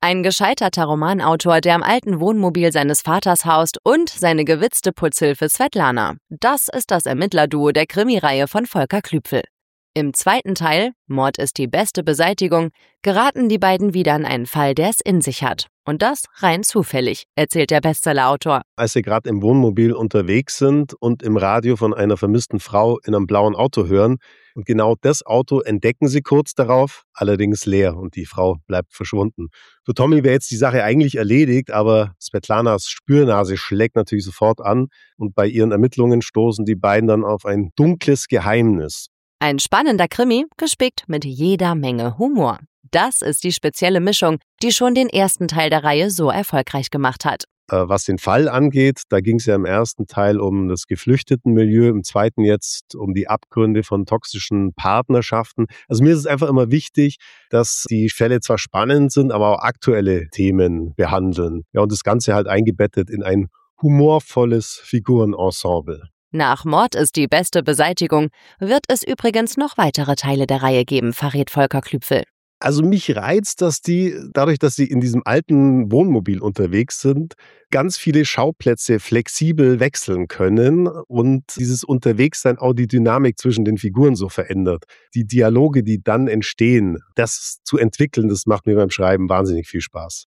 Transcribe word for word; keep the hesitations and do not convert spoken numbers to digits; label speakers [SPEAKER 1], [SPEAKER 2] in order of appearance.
[SPEAKER 1] Ein gescheiterter Romanautor, der im alten Wohnmobil seines Vaters haust, und seine gewitzte Putzhilfe Svetlana. Das ist das Ermittlerduo der Krimireihe von Volker Klüpfel. Im zweiten Teil, Mord ist die beste Beseitigung, geraten die beiden wieder in einen Fall, der es in sich hat. Und das rein zufällig, erzählt der Bestsellerautor.
[SPEAKER 2] Als sie gerade im Wohnmobil unterwegs sind und im Radio von einer vermissten Frau in einem blauen Auto hören. Und genau das Auto entdecken sie kurz darauf, allerdings leer, und die Frau bleibt verschwunden. Für Tommy wäre jetzt die Sache eigentlich erledigt, aber Svetlanas Spürnase schlägt natürlich sofort an und bei ihren Ermittlungen stoßen die beiden dann auf ein dunkles Geheimnis.
[SPEAKER 1] Ein spannender Krimi, gespickt mit jeder Menge Humor. Das ist die spezielle Mischung, die schon den ersten Teil der Reihe so erfolgreich gemacht hat.
[SPEAKER 2] Was den Fall angeht, da ging es ja im ersten Teil um das Geflüchtetenmilieu, im zweiten jetzt um die Abgründe von toxischen Partnerschaften. Also mir ist es einfach immer wichtig, dass die Fälle zwar spannend sind, aber auch aktuelle Themen behandeln. Ja, und das Ganze halt eingebettet in ein humorvolles Figurenensemble.
[SPEAKER 1] Nach Mord ist die beste Beseitigung wird es übrigens noch weitere Teile der Reihe geben, verrät Volker Klüpfel.
[SPEAKER 2] Also mich reizt, dass die, dadurch, dass sie in diesem alten Wohnmobil unterwegs sind, ganz viele Schauplätze flexibel wechseln können und dieses Unterwegssein auch die Dynamik zwischen den Figuren so verändert. Die Dialoge, die dann entstehen, das zu entwickeln, das macht mir beim Schreiben wahnsinnig viel Spaß.